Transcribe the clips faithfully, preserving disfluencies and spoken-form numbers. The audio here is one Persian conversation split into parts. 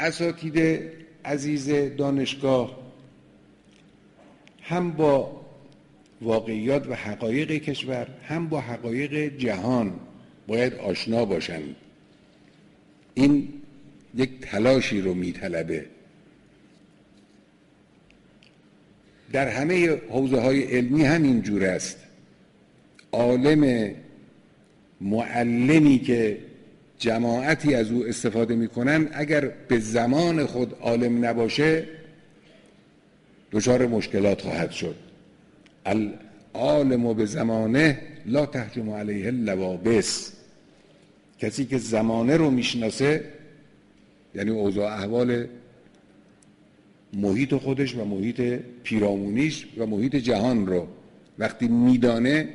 اساتید عزیز دانشگاه هم با واقعیات و حقایق کشور هم با حقایق جهان باید آشنا باشند. این یک تلاشی رو میطلبه. در همه حوزه‌های علمی همین جور است. عالم معلمی که جماعتی از او استفاده میکنن اگر به زمان خود عالم نباشه دچار مشکلات خواهد شد. العالم به زمانه لا تهجم علیه اللوابس. کسی که زمانه رو میشناسه یعنی اوضاع احوال محیط خودش و محیط پیرامونیش و محیط جهان رو وقتی میدانه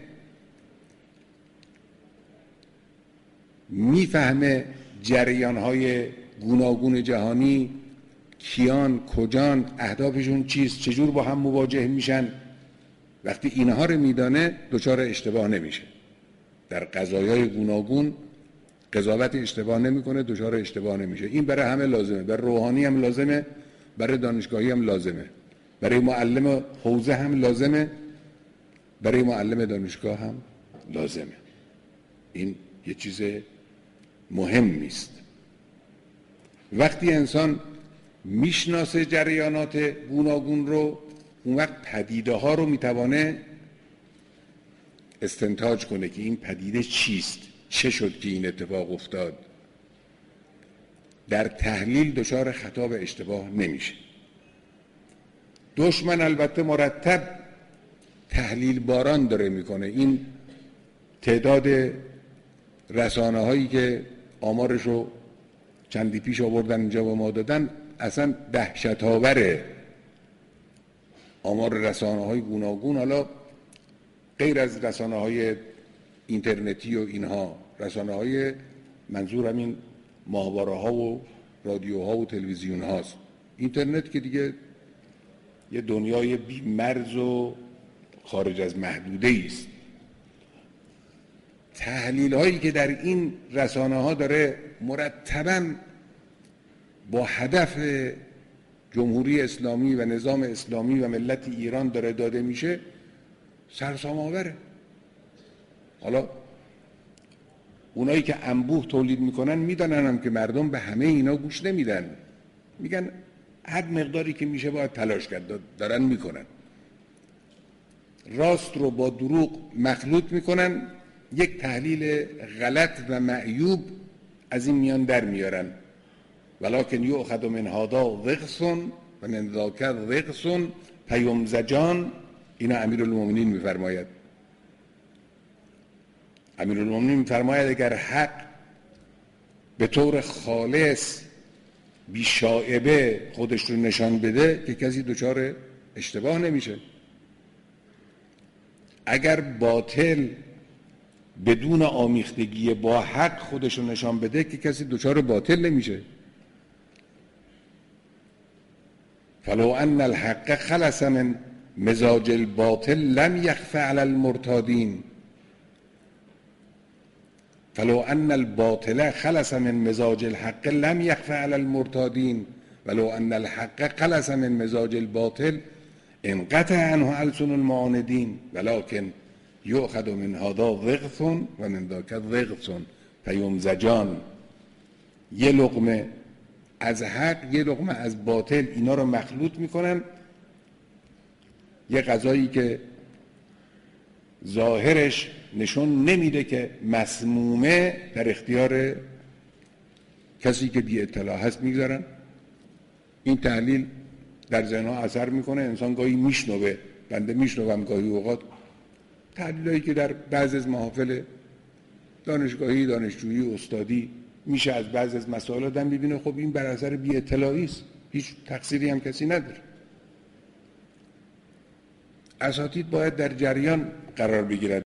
میفهمه جریان‌های گوناگون جهانی کیان کجان اهدافشون چیست چجور با هم مواجه میشن. وقتی اینها رو میدانه دچار اشتباه نمیشه در قضایای گوناگون قضاوت اشتباه نمیکنه دچار اشتباه نمیشه. این برای همه لازمه. برای روحانی هم لازمه برای دانشگاهی هم لازمه برای معلم حوزه هم لازمه برای معلم دانشگاه هم لازمه. این یه چیز مهمی است. وقتی انسان میشناسه جریانات گوناگون رو اون وقت پدیده ها رو میتوانه استنتاج کنه که این پدیده چیست چه شد که این اتفاق افتاد. در تحلیل دچار خطا و اشتباه نمیشه. دشمن البته مرتب تحلیل باران داره میکنه. این تعداد رسانه هایی که آمارش رو چندی پیش آوردن اینجا به ما دادن اصلا دهشت آوره. آمار رسانه های گوناگون، حالا غیر از رسانه های اینترنتی و اینها، رسانه های منظور همین ماهواره ها و رادیوها و تلویزیون هاست. اینترنت که دیگه یه دنیای بی مرز و خارج از محدوده است. تحلیل هایی که در این رسانه ها داره مرتباً با هدف جمهوری اسلامی و نظام اسلامی و ملت ایران داره داده میشه سرسام آوره. حالا اونایی که انبوه تولید میکنن میدانن هم که مردم به همه اینا گوش نمیدن، میگن هر مقداری که میشه باید تلاش کرد، دارن میکنن. راست رو با دروغ مخلوط میکنن، یک تحلیل غلط و معیوب از این میان در میارن. ولکن یؤخذ من هذا ضغث و من ذاک ضغث فیمزجان. اینا امیرالمومنین میفرماید. امیرالمومنین میفرماید اگر حق به طور خالص بی شائبه خودش رو نشان بده که کسی دچار اشتباه نمیشه. اگر باطل بدون آمیختگی با حق خودش رو نشان بده که کسی دچار باطل نمیشه. فلو ان الحق خلص من مزاج الباطل لم يخف على المرتادين. فلو ان الباطل خلص من مزاج الحق لم يخف على المرتادين ولو ان الحق خلص من مزاج الباطل انقطع عنه ألسن المعاندين ولكن یؤخذ من هذا ضغث و من ذاک ضغث فیمزجان. یه لقمه از حق یه لقمه از باطل، اینا رو مخلوط میکنن. یه غذایی که ظاهرش نشون نمیده که مسمومه در اختیار کسی که بی اطلاع هست میگذارن. این تحلیل در ذهنها اثر میکنه. انسان گاهی میشنوه، بنده میشنوم گاهی اوقات تحلیلایی که در بعض از محافل دانشگاهی، دانشجویی، استادی میشه از بعض از مسائل آدم میبینه خب این بر اثر بی اطلاعی است، هیچ تقصیری هم کسی نداره. اساتید باید در جریان قرار بگیرد.